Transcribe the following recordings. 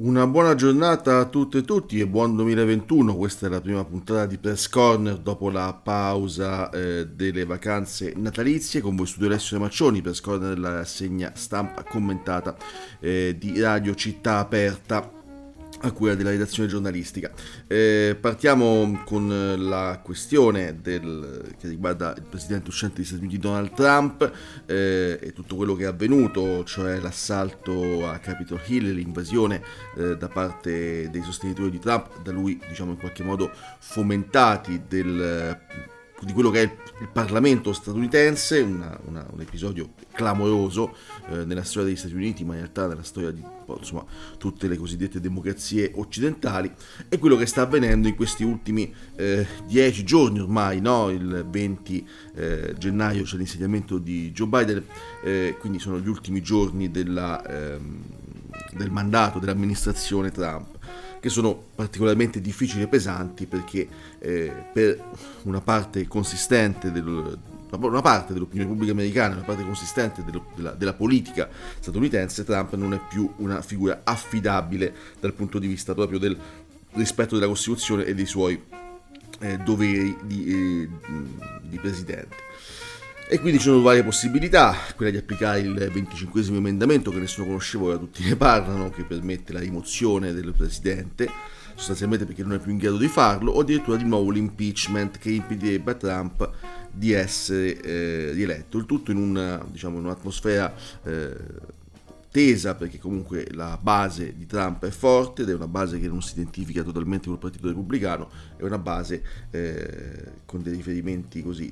Una buona giornata a tutte e tutti e buon 2021. Questa è la prima puntata di Press Corner dopo la pausa delle vacanze natalizie. Con voi studio Alessio De Maccioni. Press Corner, la rassegna stampa commentata di Radio Città Aperta a cura della redazione giornalistica. Partiamo con la questione che riguarda il presidente uscente degli Stati Uniti Donald Trump e tutto quello che è avvenuto, cioè l'assalto a Capitol Hill, l'invasione da parte dei sostenitori di Trump, da lui in qualche modo fomentati di quello che è il Parlamento statunitense, un episodio clamoroso nella storia degli Stati Uniti, ma in realtà nella storia di tutte le cosiddette democrazie occidentali, e quello che sta avvenendo in questi ultimi 10 giorni ormai, no? Il 20 gennaio c'è l'insediamento di Joe Biden, quindi sono gli ultimi giorni del mandato dell'amministrazione Trump, che sono particolarmente difficili e pesanti perché per una parte consistente una parte dell'opinione pubblica americana, una parte consistente della politica statunitense, Trump non è più una figura affidabile dal punto di vista proprio del rispetto della Costituzione e dei suoi doveri di presidente. E quindi ci sono varie possibilità, quella di applicare il 25esimo emendamento, che nessuno conosceva, ora tutti ne parlano, che permette la rimozione del presidente, sostanzialmente perché non è più in grado di farlo, o addirittura di nuovo l'impeachment, che impedirebbe a Trump di essere rieletto. Il tutto in un'atmosfera tesa, perché comunque la base di Trump è forte ed è una base che non si identifica totalmente col Partito Repubblicano, è una base con dei riferimenti così,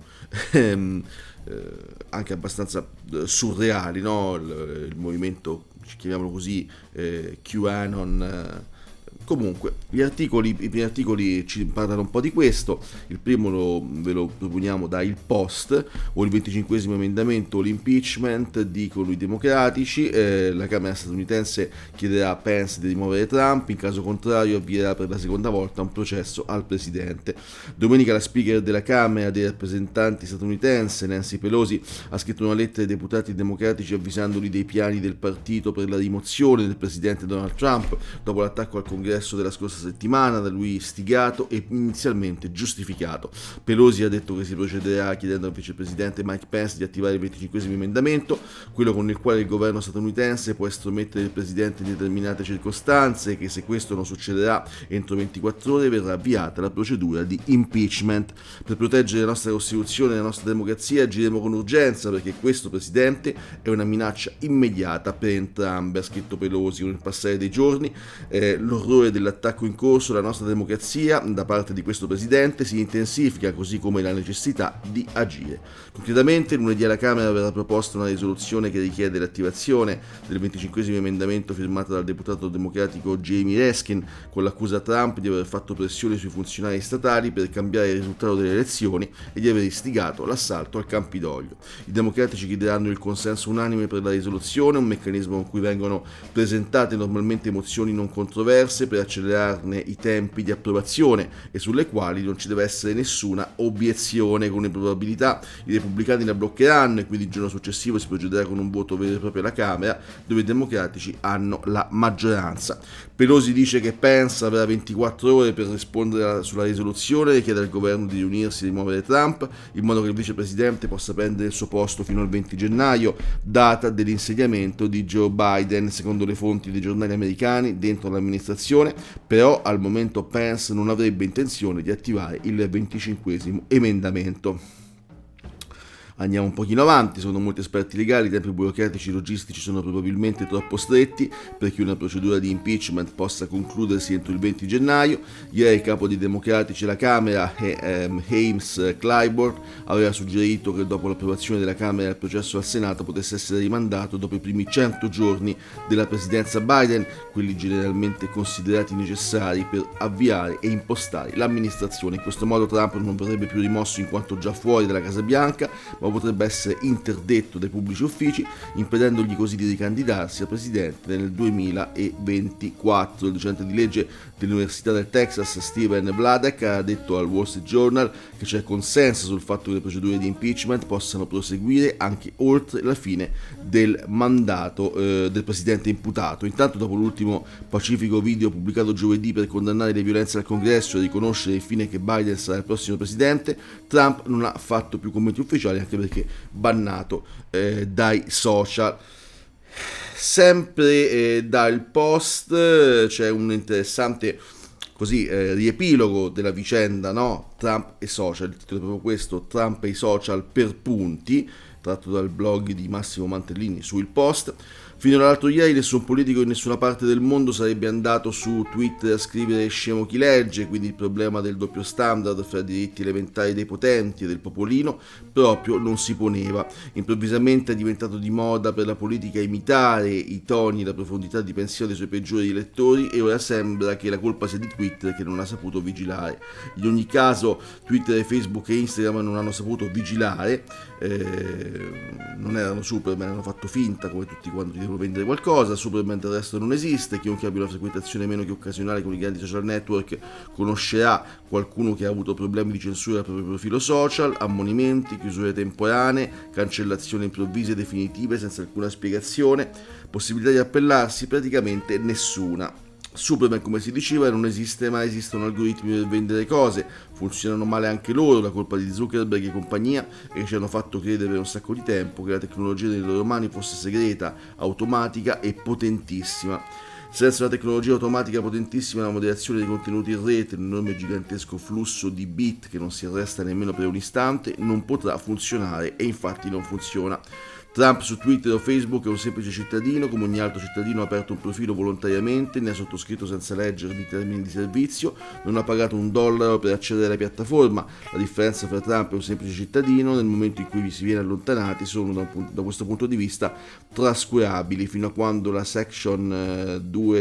anche abbastanza surreali, no? Il movimento, chiamiamolo così, QAnon. Comunque, i primi articoli ci parlano un po' di questo. Il primo ve lo proponiamo da Il Post: o il 25esimo emendamento o l'impeachment, dicono i democratici. La Camera statunitense chiederà a Pence di rimuovere Trump, in caso contrario avvierà per la seconda volta un processo al presidente. Domenica la speaker della Camera dei rappresentanti statunitense, Nancy Pelosi, ha scritto una lettera ai deputati democratici avvisandoli dei piani del partito per la rimozione del presidente Donald Trump dopo l'attacco al Congresso della scorsa settimana, da lui istigato e inizialmente giustificato. Pelosi ha detto che si procederà chiedendo al vicepresidente Mike Pence di attivare il 25esimo emendamento, quello con il quale il governo statunitense può estromettere il presidente in determinate circostanze, e che se questo non succederà entro 24 ore verrà avviata la procedura di impeachment. Per proteggere la nostra Costituzione e la nostra democrazia agiremo con urgenza, perché questo presidente è una minaccia immediata per entrambe, ha scritto Pelosi. Con il passare dei giorni l'orrore dell'attacco in corso alla nostra democrazia da parte di questo presidente si intensifica, così come la necessità di agire. Concretamente, lunedì alla Camera verrà proposta una risoluzione che richiede l'attivazione del 25esimo emendamento firmata dal deputato democratico Jamie Raskin, con l'accusa a Trump di aver fatto pressione sui funzionari statali per cambiare il risultato delle elezioni e di aver istigato l'assalto al Campidoglio. I democratici chiederanno il consenso unanime per la risoluzione, un meccanismo con cui vengono presentate normalmente mozioni non controverse per accelerarne i tempi di approvazione e sulle quali non ci deve essere nessuna obiezione. Con probabilità i repubblicani la bloccheranno e quindi il giorno successivo si procederà con un voto vero e proprio alla Camera, dove i democratici hanno la maggioranza. Pelosi dice che Pence avrà 24 ore per rispondere sulla risoluzione e chiede al governo di riunirsi e rimuovere Trump, in modo che il vicepresidente possa prendere il suo posto fino al 20 gennaio, data dell'insediamento di Joe Biden. Secondo le fonti dei giornali americani dentro l'amministrazione, però al momento Pence non avrebbe intenzione di attivare il 25esimo emendamento. Andiamo un pochino avanti. Secondo molti esperti legali i tempi burocratici e logistici sono probabilmente troppo stretti perché una procedura di impeachment possa concludersi entro il 20 gennaio. Ieri il capo dei democratici alla Camera, James Clyburn, aveva suggerito che dopo l'approvazione della Camera il processo al Senato potesse essere rimandato dopo i primi 100 giorni della presidenza Biden, quelli generalmente considerati necessari per avviare e impostare l'amministrazione. In questo modo Trump non verrebbe più rimosso in quanto già fuori dalla Casa Bianca, ma potrebbe essere interdetto dai pubblici uffici, impedendogli così di ricandidarsi a presidente nel 2024. Il docente di legge dell'Università del Texas, Steven Vladek, ha detto al Wall Street Journal che c'è consenso sul fatto che le procedure di impeachment possano proseguire anche oltre la fine del mandato del presidente imputato. Intanto, dopo l'ultimo pacifico video pubblicato giovedì per condannare le violenze al Congresso e riconoscere infine che Biden sarà il prossimo presidente, Trump non ha fatto più commenti ufficiali, anche perché bannato dai social. Sempre dal Post c'è un interessante riepilogo della vicenda, no? Trump e social, il titolo è proprio questo, Trump e i social per punti, tratto dal blog di Massimo Mantellini su Il Post. Fino all'altro ieri nessun politico in nessuna parte del mondo sarebbe andato su Twitter a scrivere scemo chi legge, quindi il problema del doppio standard fra i diritti elementari dei potenti e del popolino proprio non si poneva. Improvvisamente è diventato di moda per la politica imitare i toni e la profondità di pensiero dei suoi peggiori lettori, e ora sembra che la colpa sia di Twitter, che non ha saputo vigilare. In ogni caso Twitter, Facebook e Instagram non hanno saputo vigilare, non erano Superman, hanno fatto finta come tutti quanti devono vendere qualcosa. Superman del resto non esiste. Chiunque abbia una frequentazione meno che occasionale con i grandi social network conoscerà qualcuno che ha avuto problemi di censura al proprio profilo social, ammonimenti, chiusure temporanee, cancellazioni improvvise e definitive senza alcuna spiegazione, possibilità di appellarsi, praticamente nessuna. Superman, come si diceva, non esiste, ma esistono algoritmi per vendere cose, funzionano male anche loro, la colpa di Zuckerberg e compagnia, e ci hanno fatto credere per un sacco di tempo che la tecnologia nelle loro mani fosse segreta, automatica e potentissima. Senza una tecnologia automatica potentissima, la moderazione dei contenuti in rete, un enorme gigantesco flusso di bit che non si arresta nemmeno per un istante, non potrà funzionare, e infatti non funziona. Trump su Twitter o Facebook è un semplice cittadino, come ogni altro cittadino ha aperto un profilo volontariamente, ne ha sottoscritto senza leggere i termini di servizio, non ha pagato $1 per accedere alla piattaforma. La differenza fra Trump e un semplice cittadino, nel momento in cui vi si viene allontanati, sono da questo punto di vista trascurabili, fino a quando la Section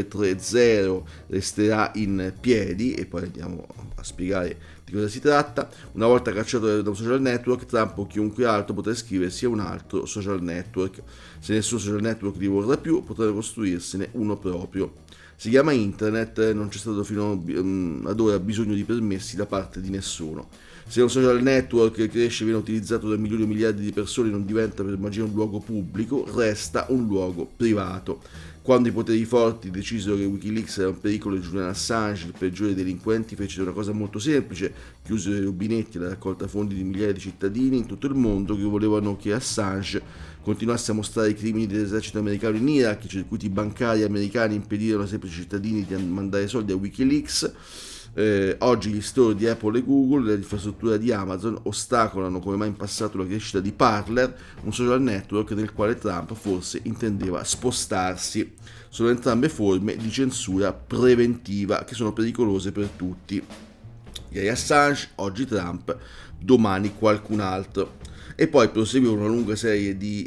230 resterà in piedi, e poi andiamo a spiegare di cosa si tratta. Una volta cacciato da un social network, Trump o chiunque altro potrà iscriversi a un altro social network. Se nessun social network li vorrà più, potrà costruirsene uno proprio. Si chiama internet, non c'è stato fino ad ora bisogno di permessi da parte di nessuno. Se un social network cresce e viene utilizzato da milioni e miliardi di persone, non diventa per magia un luogo pubblico, resta un luogo privato. Quando i poteri forti decisero che Wikileaks era un pericolo, e Julian Assange, il peggiore dei delinquenti, fece una cosa molto semplice: chiusero i rubinetti alla raccolta fondi di migliaia di cittadini in tutto il mondo che volevano che Assange continuasse a mostrare i crimini dell'esercito americano in Iraq. I circuiti bancari americani impedirono ai semplici cittadini di mandare soldi a Wikileaks. Oggi gli store di Apple e Google e l'infrastruttura di Amazon ostacolano come mai in passato la crescita di Parler, un social network nel quale Trump forse intendeva spostarsi. Sono entrambe forme di censura preventiva che sono pericolose per tutti. Ieri Assange, oggi Trump, domani qualcun altro. E poi prosegue una lunga serie di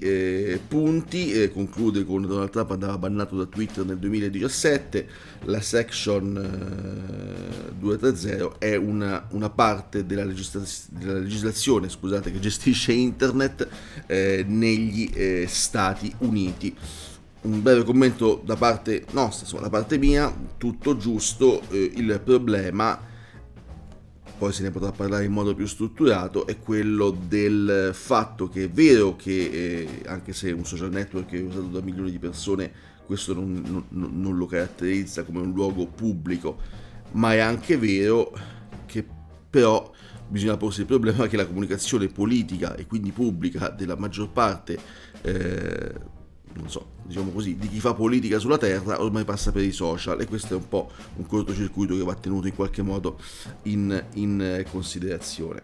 punti, conclude con Donald Trump andava bannato da Twitter nel 2017, la Section 230 è una parte della legislazione che gestisce internet negli Stati Uniti. Un breve commento da parte nostra, insomma, da parte mia, tutto giusto. Il problema, poi se ne potrà parlare in modo più strutturato, è quello del fatto che è vero che anche se un social network è usato da milioni di persone, questo non lo caratterizza come un luogo pubblico, ma è anche vero che però bisogna porsi il problema che la comunicazione politica e quindi pubblica della maggior parte diciamo così, di chi fa politica sulla terra ormai passa per i social, e questo è un po' un cortocircuito che va tenuto in qualche modo in considerazione.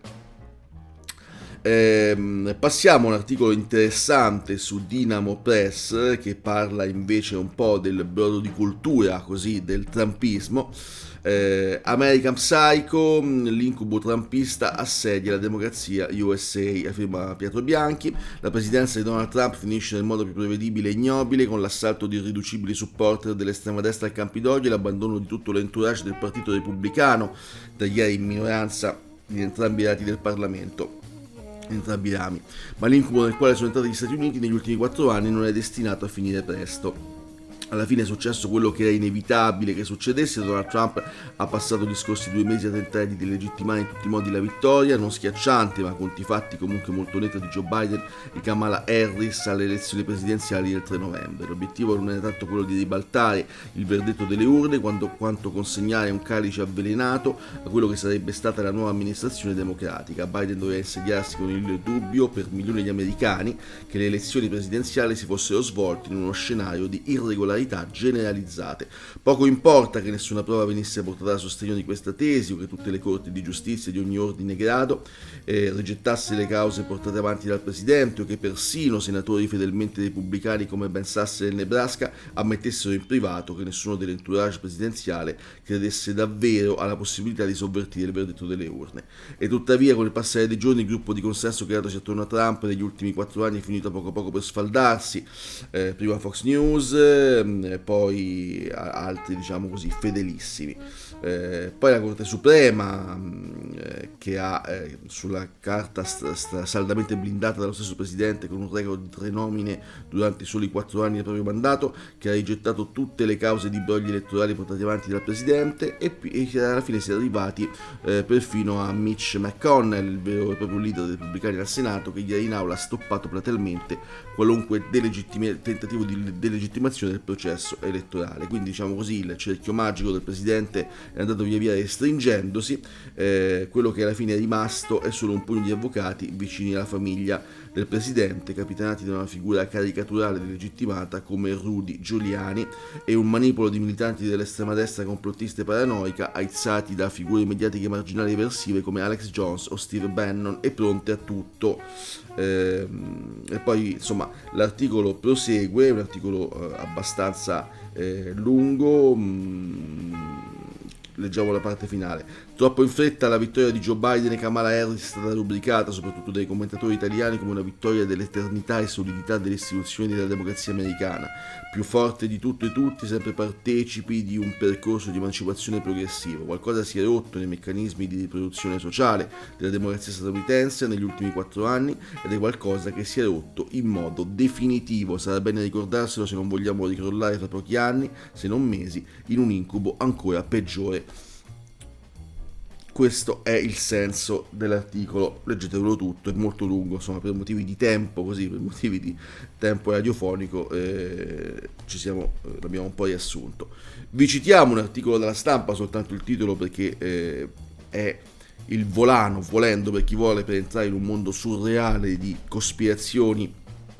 Passiamo a un articolo interessante su Dynamo Press che parla invece un po' del brodo di cultura, così, del trumpismo. American Psycho, l'incubo trumpista assedia la democrazia USA, afferma Pietro Bianchi. La presidenza di Donald Trump finisce nel modo più prevedibile e ignobile, con l'assalto di irriducibili supporter dell'estrema destra al Campidoglio e l'abbandono di tutto l'entourage del partito repubblicano, da ieri in minoranza in entrambi i lati del Parlamento. entrambi i rami, ma l'incubo nel quale sono entrati gli Stati Uniti negli ultimi 4 anni non è destinato a finire presto. Alla fine è successo quello che era inevitabile che succedesse. Donald Trump ha passato gli scorsi 2 mesi a tentare di delegittimare in tutti i modi la vittoria, non schiacciante ma con conti fatti comunque molto netta, di Joe Biden e Kamala Harris alle elezioni presidenziali del 3 novembre. L'obiettivo non era tanto quello di ribaltare il verdetto delle urne quanto consegnare un calice avvelenato a quello che sarebbe stata la nuova amministrazione democratica. Biden doveva insediarsi con il dubbio per milioni di americani che le elezioni presidenziali si fossero svolte in uno scenario di irregolarità generalizzate. Poco importa che nessuna prova venisse portata a sostegno di questa tesi o che tutte le corti di giustizia di ogni ordine e grado rigettasse le cause portate avanti dal presidente o che persino senatori fedelmente repubblicani come Ben Sasser del Nebraska ammettessero in privato che nessuno dell'entourage presidenziale credesse davvero alla possibilità di sovvertire il verdetto delle urne. E tuttavia, con il passare dei giorni, il gruppo di consenso creatosi attorno a Trump negli ultimi 4 anni è finito a poco per sfaldarsi. Prima Fox News, poi altri, diciamo così, fedelissimi. Poi la Corte Suprema, che ha sulla carta saldamente blindata dallo stesso presidente con un record di 3 nomine durante i soli 4 anni del proprio mandato, che ha rigettato tutte le cause di brogli elettorali portate avanti dal presidente, e alla fine si è arrivati perfino a Mitch McConnell, il vero e proprio leader dei repubblicani al Senato, che ieri in aula ha stoppato platealmente qualunque tentativo di delegittimazione del processo elettorale. Quindi, diciamo così, il cerchio magico del presidente è andato via via restringendosi. Quello che alla fine è rimasto è solo un pugno di avvocati vicini alla famiglia del presidente, capitanati da una figura caricaturale delegittimata come Rudy Giuliani, e un manipolo di militanti dell'estrema destra complottista e paranoica, aizzati da figure mediatiche marginali eversive come Alex Jones o Steve Bannon e pronte a tutto. E poi, insomma, l'articolo prosegue, un articolo abbastanza lungo. Leggiamo la parte finale. Troppo in fretta la vittoria di Joe Biden e Kamala Harris è stata rubricata, soprattutto dai commentatori italiani, come una vittoria dell'eternità e solidità delle istituzioni della democrazia americana, più forte di tutto e tutti, sempre partecipi di un percorso di emancipazione progressivo. Qualcosa si è rotto nei meccanismi di riproduzione sociale della democrazia statunitense negli ultimi 4 anni, ed è qualcosa che si è rotto in modo definitivo. Sarà bene ricordarselo se non vogliamo ricrollare fra pochi anni, se non mesi, in un incubo ancora peggiore. Questo è il senso dell'articolo, leggetevelo tutto, è molto lungo, insomma, per motivi di tempo, così, per motivi di tempo radiofonico, l'abbiamo un po' riassunto. Vi citiamo un articolo della Stampa, soltanto il titolo, perché è il volano, volendo, per chi vuole, per entrare in un mondo surreale di cospirazioni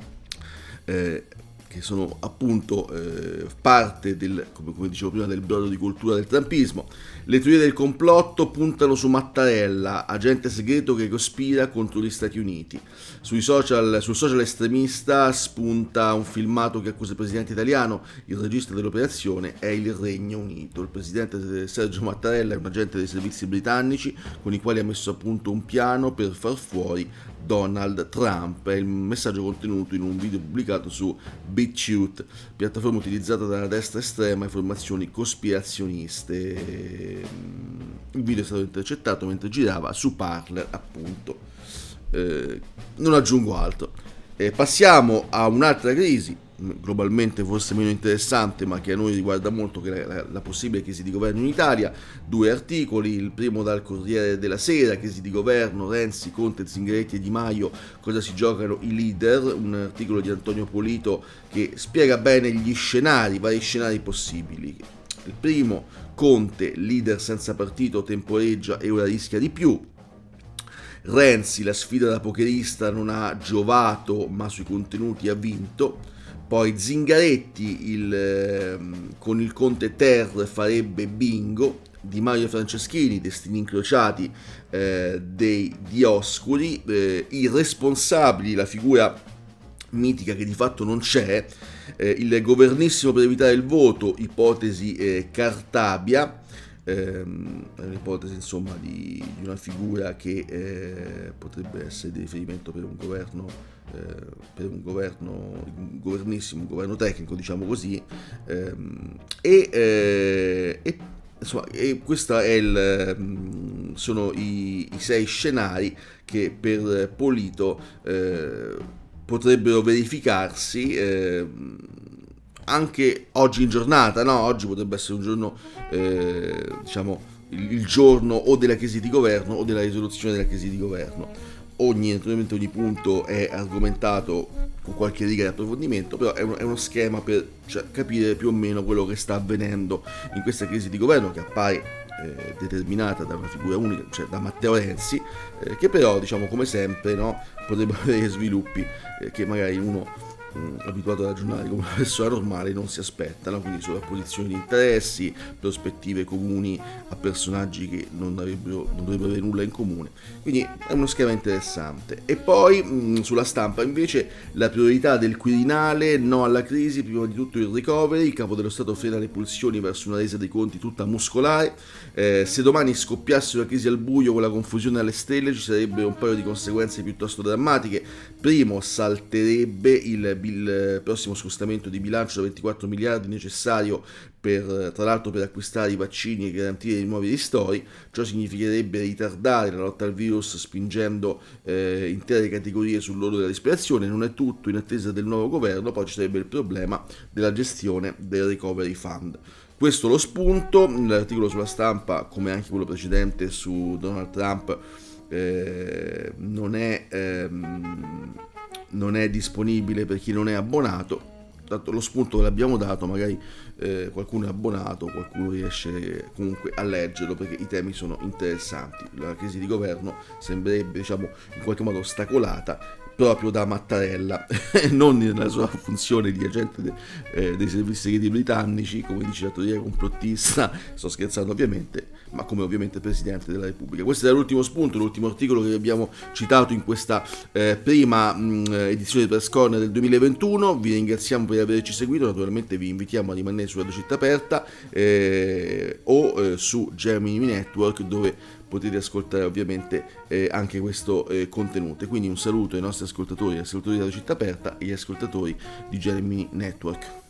che sono appunto parte del, come dicevo prima, del brodo di cultura del trumpismo. Le teorie del complotto puntano su Mattarella, agente segreto che cospira contro gli Stati Uniti. Sul social estremista spunta un filmato che accusa il presidente italiano. Il regista dell'operazione è il Regno Unito. Il presidente Sergio Mattarella è un agente dei servizi britannici con i quali ha messo a punto un piano per far fuori Donald Trump. È il messaggio contenuto in un video pubblicato su BitChute, piattaforma utilizzata dalla destra estrema e formazioni cospirazioniste. Il video è stato intercettato mentre girava su Parler, appunto. Non aggiungo altro. Passiamo a un'altra crisi, globalmente forse meno interessante, ma che a noi riguarda molto, che è la possibile crisi di governo in Italia. 2 articoli, il primo dal Corriere della Sera: crisi di governo, Renzi, Conte, Zingaretti e Di Maio, cosa si giocano i leader. Un articolo di Antonio Polito che spiega bene gli scenari, vari scenari possibili. Il primo: Conte, leader senza partito, temporeggia e ora rischia di più. Renzi, la sfida da pokerista non ha giovato, ma sui contenuti ha vinto. Poi Zingaretti, con il Conte Ter farebbe bingo. Di Maio e Franceschini, destini incrociati dei Dioscuri. I responsabili, la figura mitica che di fatto non c'è, il governissimo per evitare il voto, ipotesi Cartabia. Un'ipotesi, insomma, di una figura che potrebbe essere di riferimento per un governissimo, un governo tecnico, diciamo così, insomma, e questo è sono i 6 scenari che per Polito potrebbero verificarsi anche oggi in giornata, no? Oggi potrebbe essere un giorno, diciamo, il giorno o della crisi di governo o della risoluzione della crisi di governo. Naturalmente ogni punto è argomentato con qualche riga di approfondimento, però è uno schema per capire più o meno quello che sta avvenendo in questa crisi di governo, che appare determinata da una figura unica, cioè da Matteo Renzi, che però, diciamo, come sempre, no, potrebbe avere sviluppi che magari uno abituato a ragionare come una persona normale non si aspetta, no? Quindi sovrapposizioni di interessi, prospettive comuni a personaggi che non dovrebbero avere nulla in comune, quindi è uno schema interessante. E poi sulla stampa invece la priorità del Quirinale: no alla crisi, prima di tutto il recovery, il capo dello Stato frena le pulsioni verso una resa dei conti tutta muscolare, se domani scoppiasse una crisi al buio con la confusione alle stelle ci sarebbe un paio di conseguenze piuttosto drammatiche. Primo, salterebbe il prossimo scostamento di bilancio da 24 miliardi necessario tra l'altro per acquistare i vaccini e garantire i nuovi ristori. Ciò significherebbe ritardare la lotta al virus spingendo intere categorie sull'orlo della disperazione. Non è tutto in attesa del nuovo governo, poi ci sarebbe il problema della gestione del recovery fund. Questo lo spunto. L'articolo sulla stampa, come anche quello precedente su Donald Trump, non è disponibile per chi non è abbonato. Tanto lo spunto che l'abbiamo dato, magari qualcuno è abbonato, qualcuno riesce comunque a leggerlo, perché i temi sono interessanti. La crisi di governo sembrerebbe, diciamo, in qualche modo ostacolata proprio da Mattarella, non nella sua funzione di agente dei servizi segreti britannici, come dice la teoria complottista, sto scherzando ovviamente, ma come ovviamente Presidente della Repubblica. Questo era l'ultimo spunto, l'ultimo articolo che abbiamo citato in questa prima edizione di Press Corner del 2021. Vi ringraziamo per averci seguito, naturalmente vi invitiamo a rimanere sulla Docetta Aperta o su Gemini Network, dove potete ascoltare ovviamente anche questo contenuto. Quindi un saluto ai nostri ascoltatori, agli ascoltatori della Città Aperta e agli ascoltatori di Gemini Network.